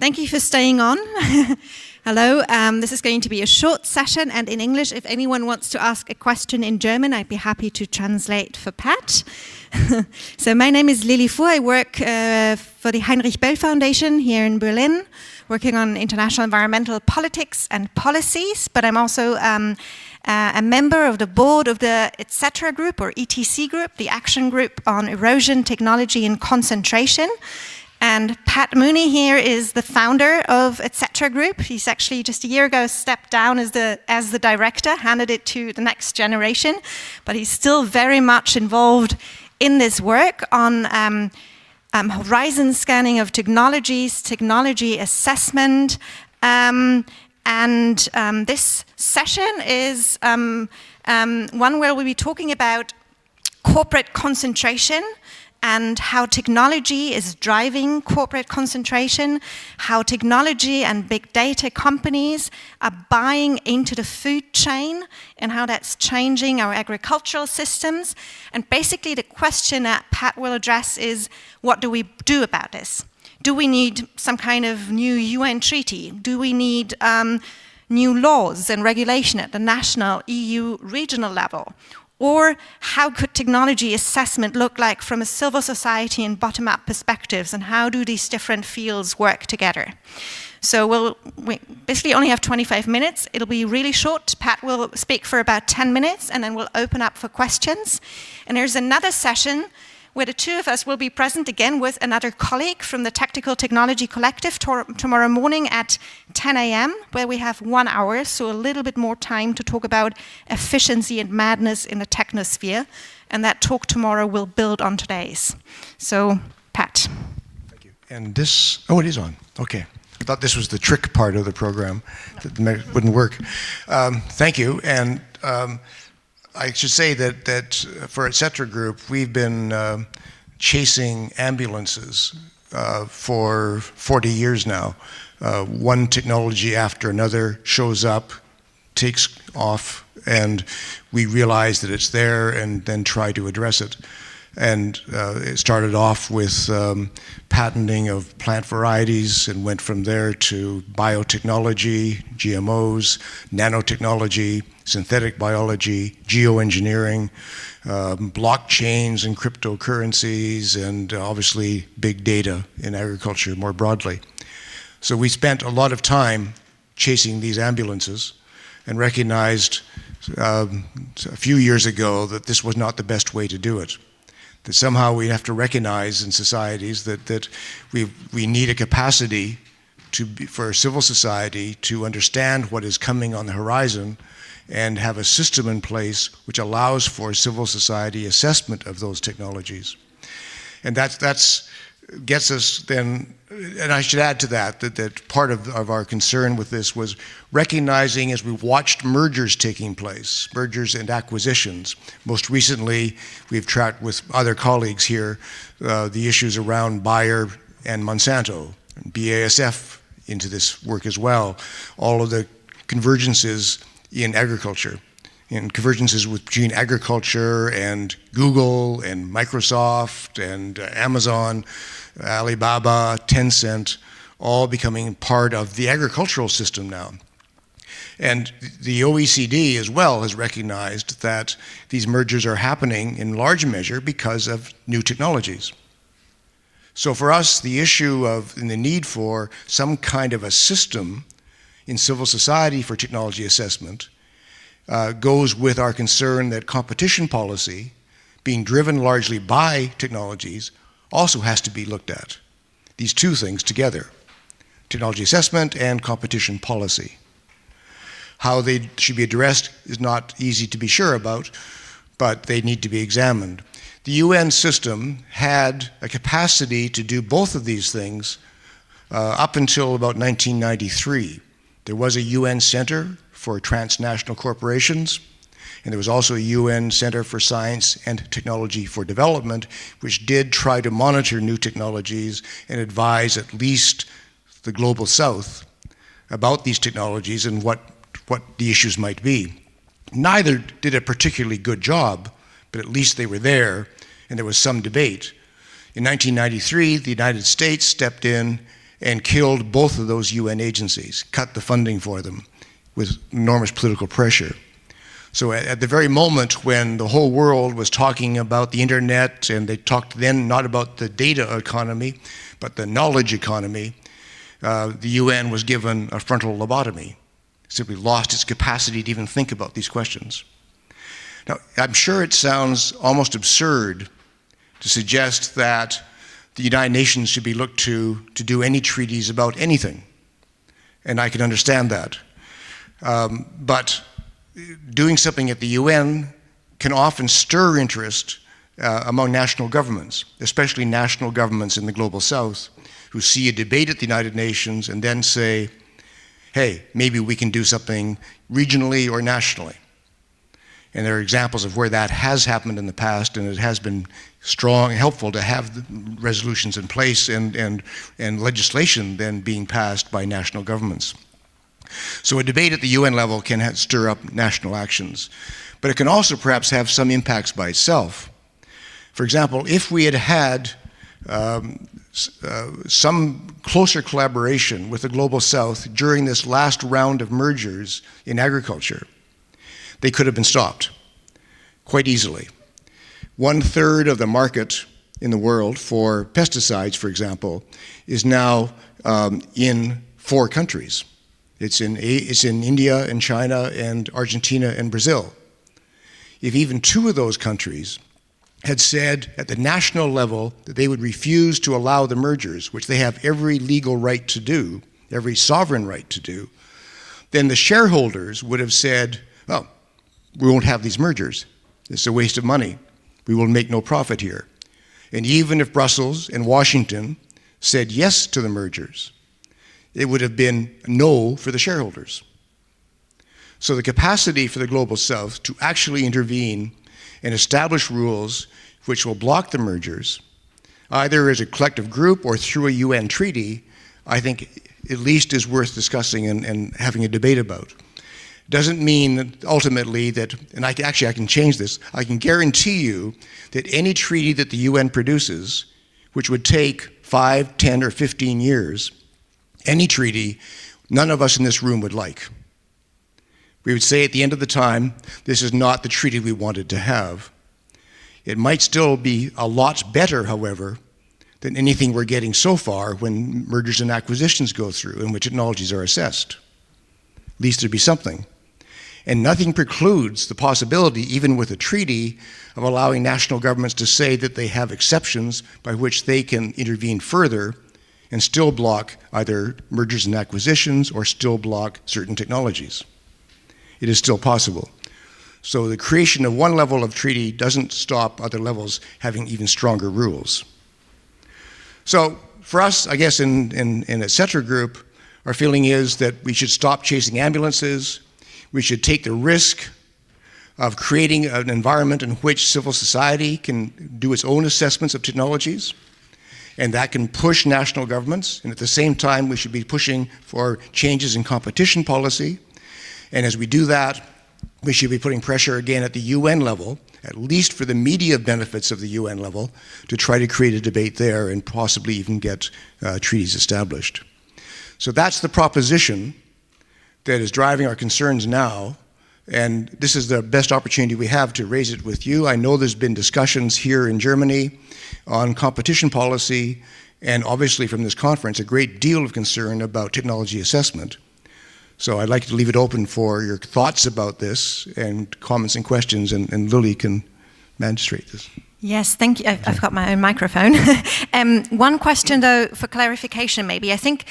Thank you for staying on. Hello, this is going to be a short session, and in English, if anyone wants to ask a question in German, I'd be happy to translate for Pat. So my name is Lili Fuhr. I work for the Heinrich Böll Foundation here in Berlin, working on international environmental politics and policies, but I'm also a member of the board of the ETC group, or ETC group, the Action Group on Erosion, Technology and Concentration. And Pat Mooney here is the founder of ETC group. He's actually just a year ago stepped down as the director, handed it to the next generation, but he's still very much involved in this work on horizon scanning of technologies, technology assessment, and this session is one where we'll be talking about corporate concentration and how technology is driving corporate concentration, how technology and big data companies are buying into the food chain, and how that's changing our agricultural systems. And basically the question that Pat will address is, what do we do about this? Do we need some kind of new UN treaty? Do we need new laws and regulation at the national, EU, regional level? Or how could technology assessment look like from a civil society and bottom-up perspectives, and how do these different fields work together? So we basically only have 25 minutes. It'll be really short. Pat will speak for about 10 minutes, and then we'll open up for questions. And there's another session where the two of us will be present again with another colleague from the Tactical Technology Collective tomorrow morning at 10 a.m., where we have 1 hour, so a little bit more time to talk about efficiency and madness in the technosphere. And that talk tomorrow will build on today's. So, Pat. Thank you. And this, oh, it is on. Okay. I thought this was the trick part of the program that wouldn't work. Thank you. And I should say that for ETC Group, we've been chasing ambulances for 40 years now. One technology after another shows up, takes off, and we realize that it's there and then try to address it. And it started off with patenting of plant varieties and went from there to biotechnology, GMOs, nanotechnology, synthetic biology, geoengineering, blockchains and cryptocurrencies, and obviously big data in agriculture more broadly. So we spent a lot of time chasing these ambulances and recognized a few years ago that this was not the best way to do it. That somehow we have to recognize in societies that we need a capacity for civil society to understand what is coming on the horizon and have a system in place which allows for civil society assessment of those technologies. And that's gets us then, and I should add to that part of our concern with this was recognizing as we watched mergers taking place, mergers and acquisitions. Most recently, we've tracked with other colleagues here the issues around Bayer and Monsanto, and BASF into this work as well, all of the convergences in agriculture, and convergences between agriculture and Google and Microsoft and Amazon, Alibaba, Tencent, all becoming part of the agricultural system now. And the OECD as well has recognized that these mergers are happening in large measure because of new technologies. So for us, the issue of and the need for some kind of a system in civil society for technology assessment goes with our concern that competition policy, being driven largely by technologies, also has to be looked at. These two things together, technology assessment and competition policy. How they should be addressed is not easy to be sure about, but they need to be examined. The UN system had a capacity to do both of these things up until about 1993. There was a UN Center for Transnational Corporations, and there was also a UN Center for Science and Technology for Development, which did try to monitor new technologies and advise at least the Global South about these technologies and what the issues might be. Neither did a particularly good job, but at least they were there, and there was some debate. In 1993, the United States stepped in and killed both of those UN agencies, cut the funding for them with enormous political pressure. So at the very moment when the whole world was talking about the internet, and they talked then not about the data economy, but the knowledge economy, the UN was given a frontal lobotomy, simply lost its capacity to even think about these questions. Now, I'm sure it sounds almost absurd to suggest that the United Nations should be looked to do any treaties about anything, and I can understand that. But doing something at the UN can often stir interest among national governments, especially national governments in the Global South, who see a debate at the United Nations and then say, hey, maybe we can do something regionally or nationally. And there are examples of where that has happened in the past, and it has been strong and helpful to have the resolutions in place and legislation then being passed by national governments. So a debate at the UN level can stir up national actions, but it can also perhaps have some impacts by itself. For example, if we had had some closer collaboration with the Global South during this last round of mergers in agriculture, they could have been stopped quite easily. 1/3 of the market in the world for pesticides, for example, is now in 4 countries. It's in India and China and Argentina and Brazil. If even 2 of those countries had said at the national level that they would refuse to allow the mergers, which they have every legal right to do, every sovereign right to do, then the shareholders would have said, well, we won't have these mergers. It's a waste of money. We will make no profit here. And even if Brussels and Washington said yes to the mergers, it would have been no for the shareholders. So the capacity for the Global South to actually intervene and establish rules which will block the mergers, either as a collective group or through a UN treaty, I think at least is worth discussing and having a debate about. Doesn't mean that ultimately that, and I can change this, I can guarantee you that any treaty that the UN produces, which would take 5, 10, or 15 years, any treaty, none of us in this room would like. We would say at the end of the time, this is not the treaty we wanted to have. It might still be a lot better, however, than anything we're getting so far when mergers and acquisitions go through and when technologies are assessed. At least there'd be something. And nothing precludes the possibility, even with a treaty, of allowing national governments to say that they have exceptions by which they can intervene further and still block either mergers and acquisitions or still block certain technologies. It is still possible. So the creation of one level of treaty doesn't stop other levels having even stronger rules. So for us, I guess in etc. group, our feeling is that we should stop chasing ambulances. We should take the risk of creating an environment in which civil society can do its own assessments of technologies, and that can push national governments. And at the same time, we should be pushing for changes in competition policy. And as we do that, we should be putting pressure again at the UN level, at least for the media benefits of the UN level, to try to create a debate there and possibly even get treaties established. So that's the proposition that is driving our concerns now, and this is the best opportunity we have to raise it with you. I know there's been discussions here in Germany on competition policy, and obviously from this conference, a great deal of concern about technology assessment. So I'd like to leave it open for your thoughts about this and comments and questions, and Lily can magistrate this. Yes, thank you. I've got my own microphone. One question, though, for clarification, maybe. I think,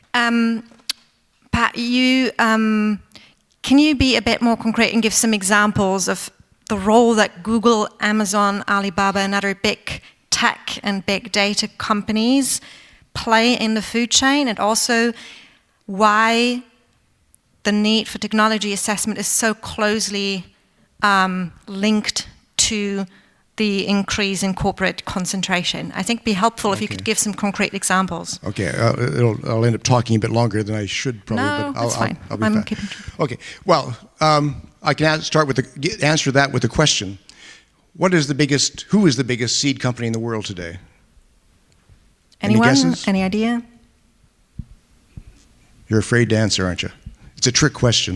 Pat, can you be a bit more concrete and give some examples of the role that Google, Amazon, Alibaba, and other big tech and big data companies play in the food chain, and also why the need for technology assessment is so closely linked to the increase in corporate concentration? I think it'd be helpful if you could give some concrete examples. Okay, I'll end up talking a bit longer than I should probably. No, but that's fine. I'll be fine. Okay, well, I can answer that with a question. Who is the biggest seed company in the world today? Anyone? Any guesses? Any idea? You're afraid to answer, aren't you? It's a trick question.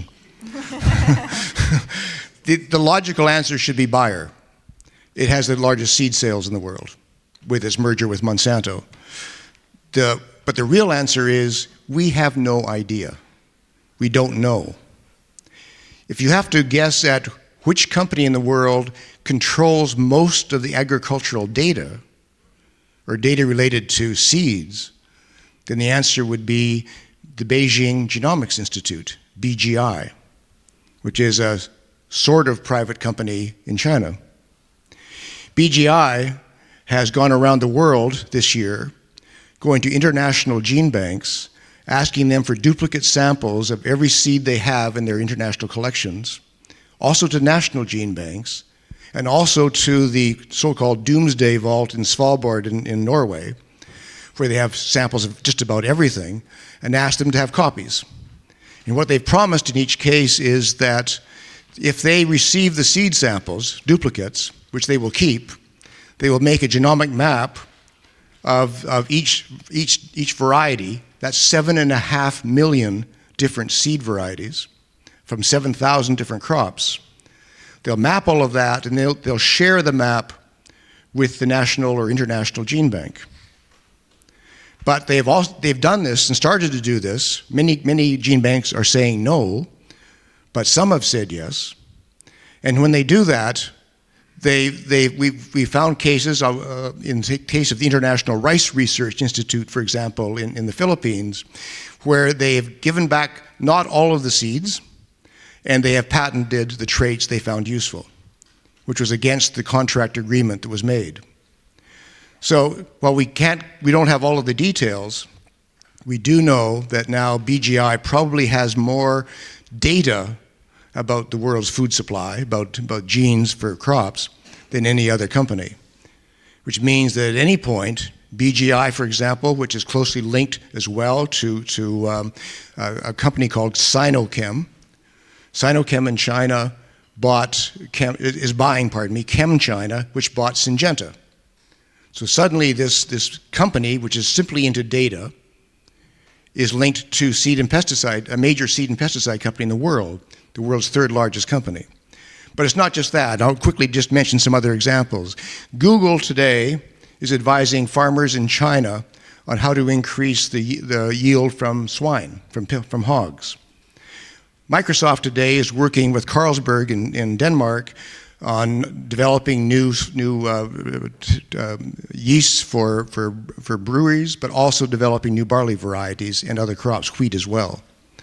The logical answer should be Bayer. It has the largest seed sales in the world with its merger with Monsanto. But the real answer is we have no idea. We don't know. If you have to guess at which company in the world controls most of the agricultural data, or data related to seeds, then the answer would be the Beijing Genomics Institute, BGI, which is a sort of private company in China. BGI has gone around the world this year, going to international gene banks, asking them for duplicate samples of every seed they have in their international collections, also to national gene banks, and also to the so-called Doomsday Vault in Svalbard in Norway, where they have samples of just about everything, and ask them to have copies. And what they've promised in each case is that if they receive the seed samples, duplicates, which they will keep, they will make a genomic map of each variety. That's 7.5 million different seed varieties from 7,000 different crops. They'll map all of that, and they'll share the map with the national or international gene bank. But they've done this and started to do this. Many gene banks are saying no, but some have said yes. And when they do that, we found cases, in the case of the International Rice Research Institute, for example, in the Philippines, where they've given back not all of the seeds, and they have patented the traits they found useful, which was against the contract agreement that was made. So while we don't have all of the details, we do know that now BGI probably has more data about the world's food supply, about genes for crops, than any other company. Which means that at any point, BGI, for example, which is closely linked as well to a company called Sinochem. Sinochem in China is buying ChemChina, which bought Syngenta. So suddenly this company, which is simply into data, is linked to seed and pesticide, a major seed and pesticide company in the world's third largest company. But it's not just that. I'll quickly just mention some other examples. Google today is advising farmers in China on how to increase the yield from swine, from hogs. Microsoft today is working with Carlsberg in Denmark on developing new yeasts for breweries, but also developing new barley varieties and other crops, wheat as well.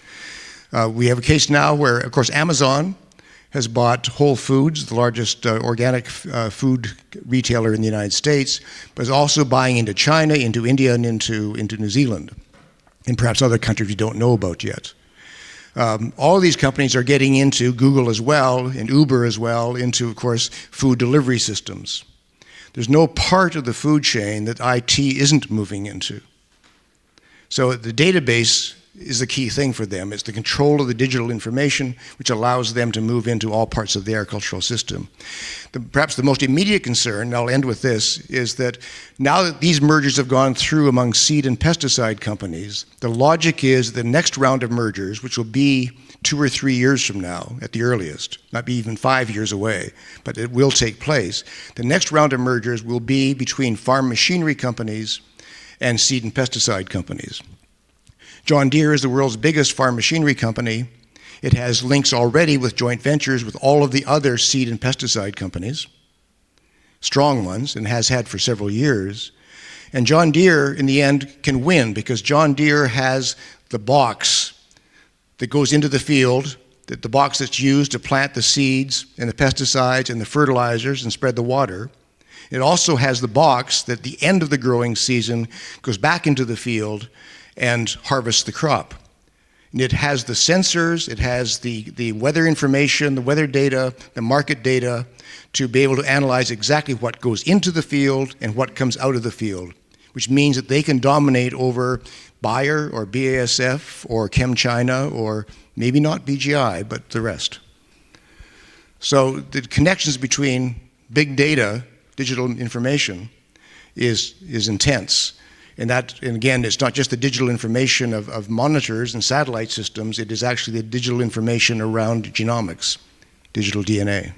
We have a case now where, of course, Amazon has bought Whole Foods, the largest organic food retailer in the United States, but is also buying into China, into India, and into New Zealand, and perhaps other countries we don't know about yet. All of these companies are getting into, Google as well, and Uber as well, into, of course, food delivery systems. There's no part of the food chain that IT isn't moving into. So the database is the key thing for them. It's the control of the digital information, which allows them to move into all parts of the agricultural system. Perhaps the most immediate concern, and I'll end with this, is that now that these mergers have gone through among seed and pesticide companies, the logic is the next round of mergers, which will be 2 or 3 years from now at the earliest, not be even 5 years away, but it will take place. The next round of mergers will be between farm machinery companies and seed and pesticide companies. John Deere is the world's biggest farm machinery company. It has links already with joint ventures with all of the other seed and pesticide companies, strong ones, and has had for several years. And John Deere, in the end, can win because John Deere has the box that goes into the field, the box that's used to plant the seeds and the pesticides and the fertilizers and spread the water. It also has the box that at the end of the growing season goes back into the field and harvest the crop. And it has the sensors, it has the weather information, the weather data, the market data to be able to analyze exactly what goes into the field and what comes out of the field, which means that they can dominate over Bayer or BASF or ChemChina or maybe not BGI, but the rest. So the connections between big data, digital information, is intense. And again, it's not just the digital information of monitors and satellite systems, it is actually the digital information around genomics, digital DNA.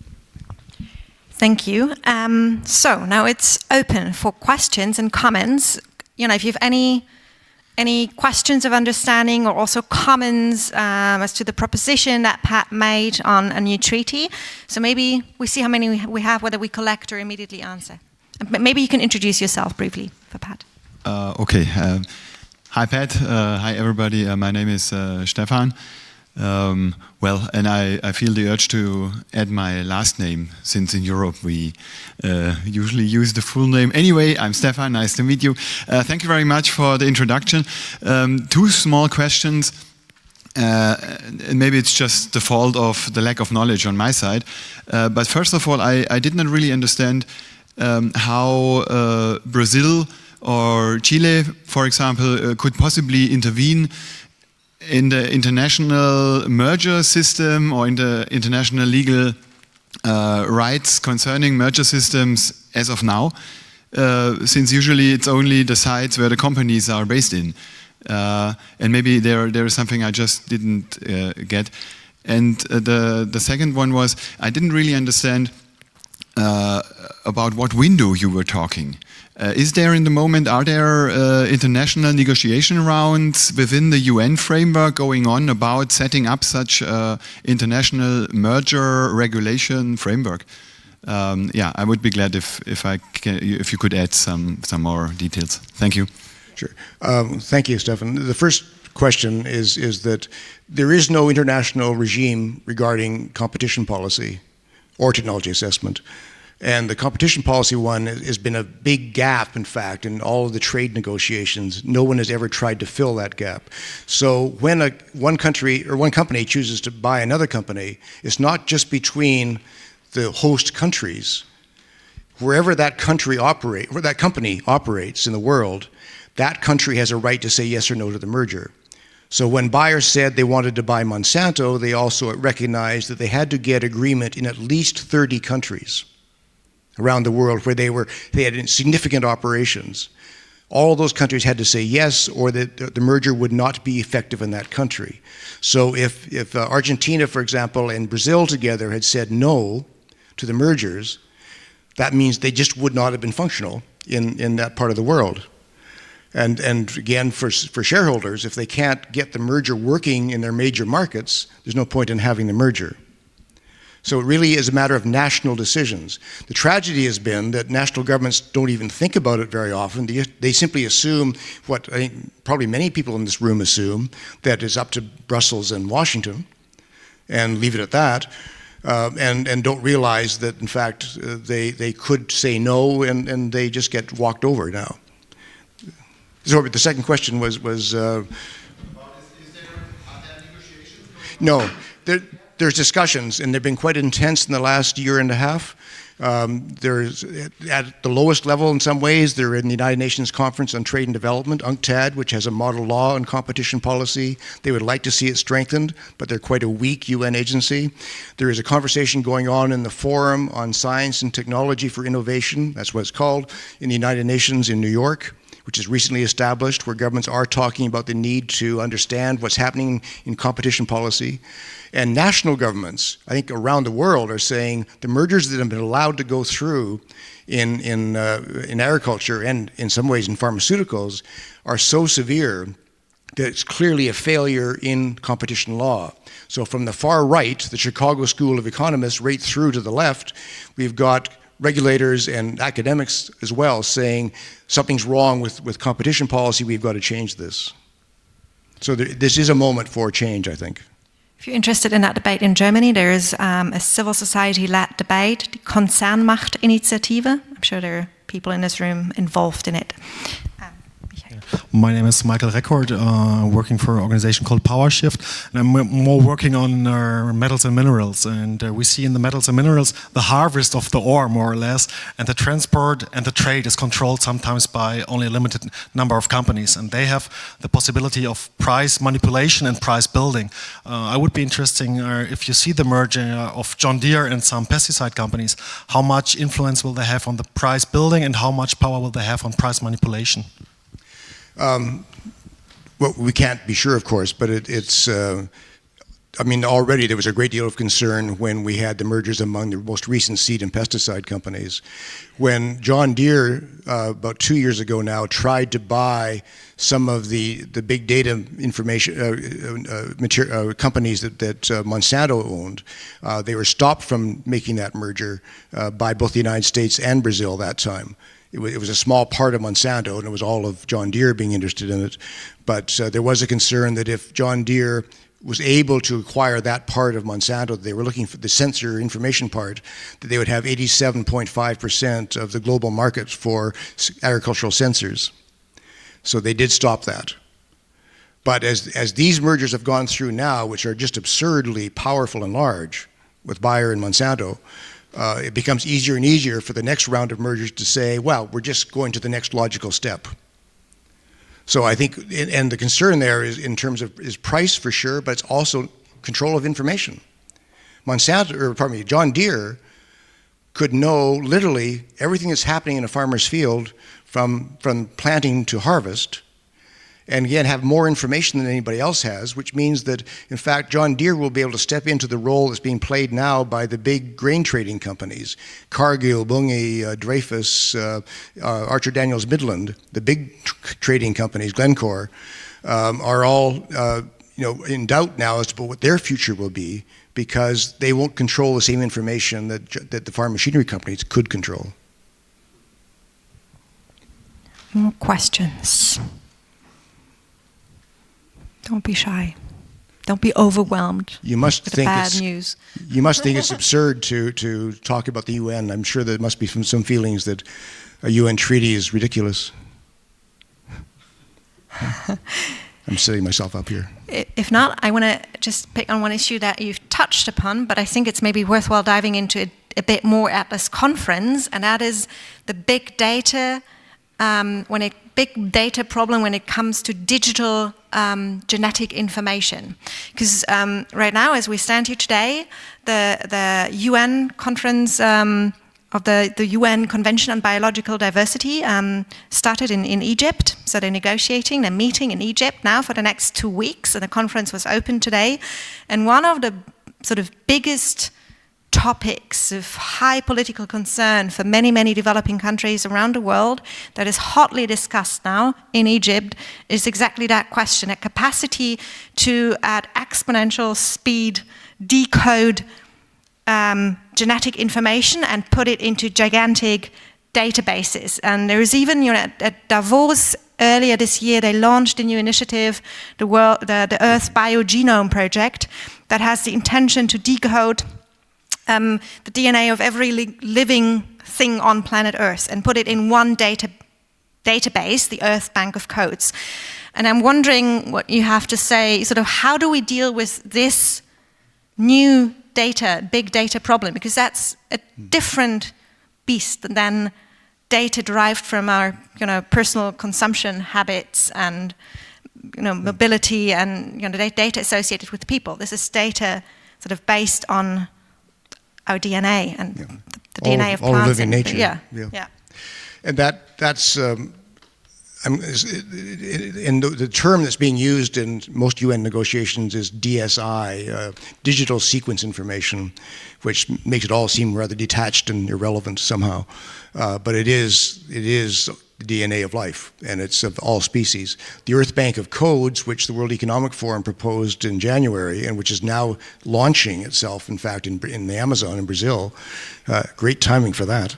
Thank you. So now it's open for questions and comments. If you have any questions of understanding or also comments as to the proposition that Pat made on a new treaty. So maybe we see how many we have, whether we collect or immediately answer. Maybe you can introduce yourself briefly for Pat. Okay. Hi, Pat. Hi, everybody. My name is Stefan. And I feel the urge to add my last name, since in Europe we usually use the full name. Anyway, I'm Stefan, nice to meet you. Thank you very much for the introduction. Two small questions. And maybe it's just the fault of the lack of knowledge on my side. But first of all, I did not really understand how Brazil or Chile, for example, could possibly intervene in the international merger system or in the international legal rights concerning merger systems as of now, since usually it's only the sites where the companies are based in. And maybe there is something I just didn't get. And the second one was, I didn't really understand about what window you were talking. Is there in the moment, are there international negotiation rounds within the UN framework going on about setting up such international merger regulation framework? I would be glad if you could add some more details. Thank you. Sure. Thank you, Stefan. The first question is that there is no international regime regarding competition policy or technology assessment. And the competition policy one has been a big gap, in fact, in all of the trade negotiations. No one has ever tried to fill that gap. So when one company chooses to buy another company, it's not just between the host countries. Wherever that company operates in the world, that country has a right to say yes or no to the merger. So when Bayer said they wanted to buy Monsanto, they also recognized that they had to get agreement in at least 30 countries around the world where they had significant operations. All those countries had to say yes, or that the merger would not be effective in that country. So if Argentina, for example, and Brazil together had said no to the mergers, that means they just would not have been functional in that part of the world. And again, for shareholders, if they can't get the merger working in their major markets, there's no point in having the merger. So it really is a matter of national decisions. The tragedy has been that national governments don't even think about it very often. They simply assume what I think probably many people in this room assume, that it's up to Brussels and Washington, and leave it at that, and don't realize that, in fact, they could say no, and they just get walked over now. So the second question was are there negotiations? No. There's discussions, and they've been quite intense in the last year and a half. There's at the lowest level in some ways. They're in the United Nations Conference on Trade and Development, UNCTAD, which has a model law on competition policy. They would like to see it strengthened, but they're quite a weak UN agency. There is a conversation going on in the Forum on Science and Technology for Innovation, that's what it's called, in the United Nations in New York, which is recently established, where governments are talking about the need to understand what's happening in competition policy. And national governments, I think around the world, are saying the mergers that have been allowed to go through in agriculture and in some ways in pharmaceuticals are so severe that it's clearly a failure in competition law. So from the far right, the Chicago School of Economists, right through to the left, we've got regulators and academics as well saying something's wrong with competition policy, we've got to change this. So this is a moment for change, I think. If you're interested in that debate in Germany, there is a civil society-led debate, the Konzernmacht-Initiative. I'm sure there are people in this room involved in it. My name is Michael Record, working for an organization called PowerShift, and I'm more working on metals and minerals. And we see in the metals and minerals the harvest of the ore, more or less, and the transport and the trade is controlled sometimes by only a limited number of companies, and they have the possibility of price manipulation and price building. I would be interested if you see the merger of John Deere and some pesticide companies, how much influence will they have on the price building and how much power will they have on price manipulation? Well, we can't be sure, of course, but it's. I mean, already there was a great deal of concern when we had the mergers among the most recent seed and pesticide companies. When John Deere, about 2 years ago now, tried to buy some of the big data information companies that Monsanto owned, they were stopped from making that merger by both the United States and Brazil that time. It was a small part of Monsanto, and it was all of John Deere being interested in it. But there was a concern that if John Deere was able to acquire that part of Monsanto, they were looking for the sensor information part, that they would have 87.5% of the global market for agricultural sensors. So they did stop that. But as these mergers have gone through now, which are just absurdly powerful and large, with Bayer and Monsanto, it becomes easier and easier for the next round of mergers to say, well, we're just going to the next logical step. So I think, and the concern there is in terms of is price for sure, but it's also control of information. John Deere could know literally everything that's happening in a farmer's field from planting to harvest, and again have more information than anybody else has, which means that in fact John Deere will be able to step into the role that's being played now by the big grain trading companies, Cargill, Bunge, Dreyfus, Archer Daniels Midland, the big trading companies, Glencore, are all in doubt now as to what their future will be, because they won't control the same information that the farm machinery companies could control. More questions? Don't be shy. Don't be overwhelmed with the bad news. You must think it's absurd to talk about the UN. I'm sure there must be some feelings that a UN treaty is ridiculous. I'm setting myself up here. If not, I want to just pick on one issue that you've touched upon, but I think it's maybe worthwhile diving into it a bit more at this conference, and that is the big data big data problem when it comes to digital genetic information. Because right now, as we stand here today, the UN conference of the UN Convention on Biological Diversity started in Egypt. So they're negotiating, they're meeting in Egypt now for the next 2 weeks, and the conference was open today. And one of the sort of biggest topics of high political concern for many, many developing countries around the world that is hotly discussed now in Egypt is exactly that question, a capacity to, at exponential speed, decode genetic information and put it into gigantic databases. And there is even, at Davos earlier this year, they launched a new initiative, the Earth Biogenome Project, that has the intention to decode the DNA of every living thing on planet Earth and put it in one database, the Earth Bank of Codes. And I'm wondering what you have to say, sort of how do we deal with this new big data problem? Because that's a different beast than data derived from our personal consumption habits and mobility and data associated with people. This is data sort of based on our DNA and the DNA of plants. All living nature. Yeah. And that's and the term that's being used in most UN negotiations is DSI, digital sequence information, which makes it all seem rather detached and irrelevant somehow. But it is the DNA of life, and it's of all species. The Earth Bank of Codes, which the World Economic Forum proposed in January, and which is now launching itself, in fact, in the Amazon in Brazil, great timing for that,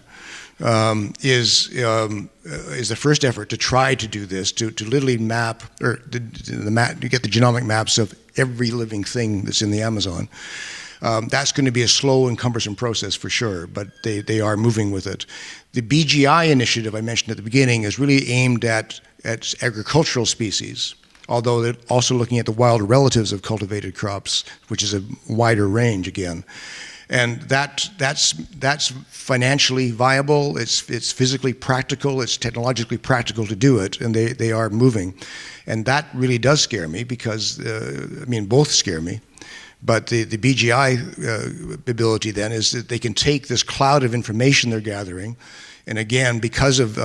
is the first effort to try to do this, to literally map, or to get the genomic maps of every living thing that's in the Amazon. That's going to be a slow and cumbersome process for sure, but they are moving with it. The BGI initiative I mentioned at the beginning is really aimed at agricultural species, although they're also looking at the wild relatives of cultivated crops, which is a wider range again. And that's financially viable, it's physically practical, it's technologically practical to do it, and they are moving. And that really does scare me because, both scare me. But the BGI ability then is that they can take this cloud of information they're gathering, and again, because of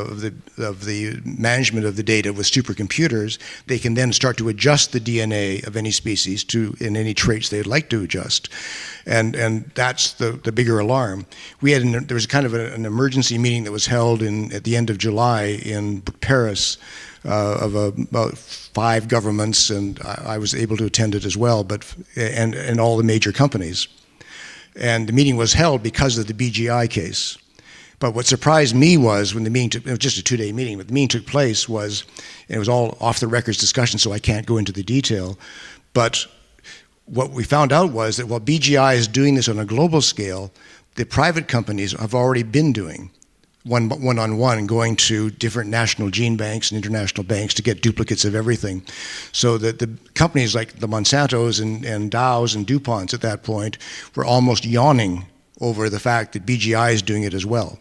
the management of the data with supercomputers, they can then start to adjust the DNA of any species in any traits they'd like to adjust, and that's the bigger alarm. There was kind of an emergency meeting that was held at the end of July in Paris of about 5 governments, and I was able to attend it as well, and all the major companies. And the meeting was held because of the BGI case. But what surprised me was when the meeting it was just a 2-day meeting, but the meeting took place and it was all off the records discussion, so I can't go into the detail. But what we found out was that while BGI is doing this on a global scale, the private companies have already been doing one-on-one, going to different national gene banks and international banks to get duplicates of everything. So that the companies like the Monsantos and Dows and DuPonts at that point were almost yawning over the fact that BGI is doing it as well.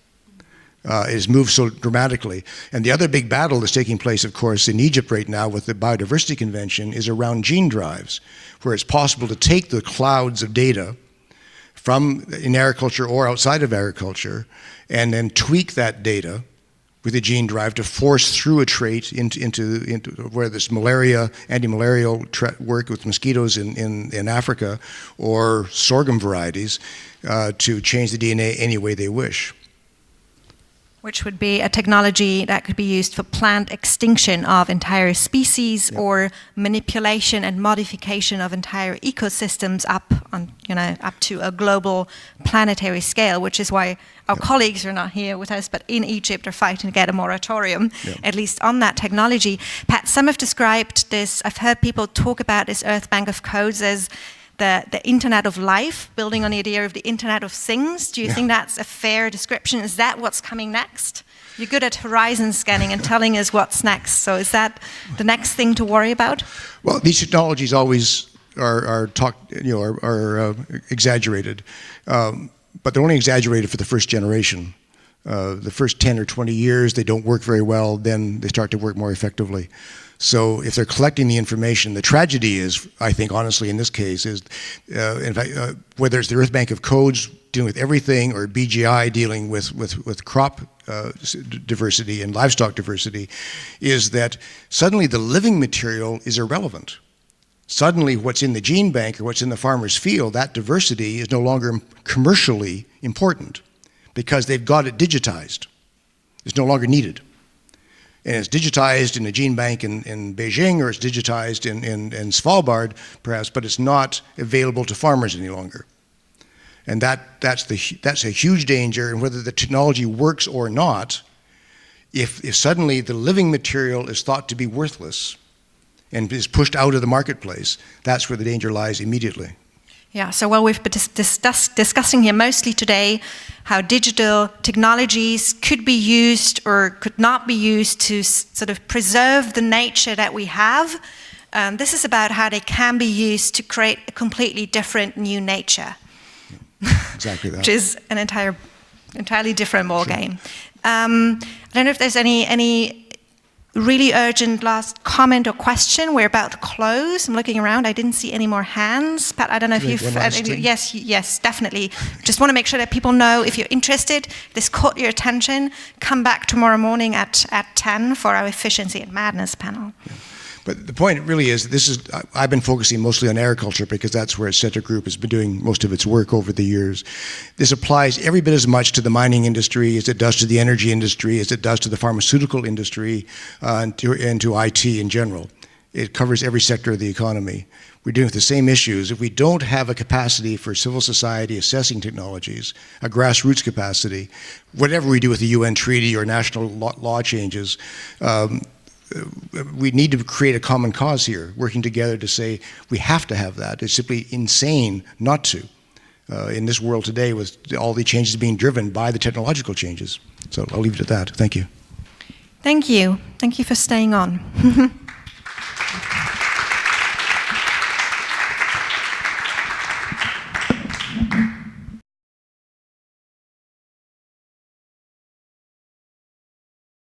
It has moved so dramatically. And the other big battle that's taking place, of course, in Egypt right now with the Biodiversity Convention is around gene drives, where it's possible to take the clouds of data in agriculture or outside of agriculture and then tweak that data with a gene drive to force through a trait into where this anti-malarial work with mosquitoes in Africa, or sorghum varieties, to change the DNA any way they wish. Which would be a technology that could be used for plant extinction of entire species, yep, or manipulation and modification of entire ecosystems up to a global planetary scale, which is why our, yep, colleagues are not here with us, but in Egypt are fighting to get a moratorium, yep, at least on that technology. Pat, some have described this, I've heard people talk about this Earth Bank of Codes as the Internet of Life, building on the idea of the Internet of Things. Do you, yeah, think that's a fair description? Is that what's coming next? You're good at horizon scanning and telling us what's next. So is that the next thing to worry about? Well, these technologies always are exaggerated, but they're only exaggerated for the first generation. The first 10 or 20 years, they don't work very well. Then they start to work more effectively. So if they're collecting the information, the tragedy is, I think, honestly, in this case, is, in fact, whether it's the Earth Bank of Codes dealing with everything or BGI dealing with crop diversity and livestock diversity, is that suddenly the living material is irrelevant. Suddenly what's in the gene bank or what's in the farmer's field, that diversity is no longer commercially important because they've got it digitized. It's no longer needed. And it's digitized in a gene bank in Beijing, or it's digitized in Svalbard, perhaps, but it's not available to farmers any longer. And that's a huge danger, and whether the technology works or not, if suddenly the living material is thought to be worthless and is pushed out of the marketplace, that's where the danger lies immediately. Yeah, so we've been discussing here mostly today how digital technologies could be used or could not be used to sort of preserve the nature that we have. This is about how they can be used to create a completely different new nature. Exactly that. Which is an entirely different ballgame. I don't know if there's any really urgent last comment or question. We're about to close. I'm looking around. I didn't see any more hands. Pat, I don't know if you've... Yes, definitely. Just want to make sure that people know, if you're interested, this caught your attention, come back tomorrow morning at 10 for our Efficiency and Madness panel. Yeah. But the point really is, I've been focusing mostly on agriculture because that's where Center Group has been doing most of its work over the years. This applies every bit as much to the mining industry as it does to the energy industry, as it does to the pharmaceutical industry, and to IT in general. It covers every sector of the economy. We're dealing with the same issues. If we don't have a capacity for civil society assessing technologies, a grassroots capacity, whatever we do with the UN treaty or national law changes, we need to create a common cause here, working together to say we have to have that. It's simply insane not to in this world today with all the changes being driven by the technological changes. So I'll leave it at that. Thank you. Thank you. Thank you for staying on.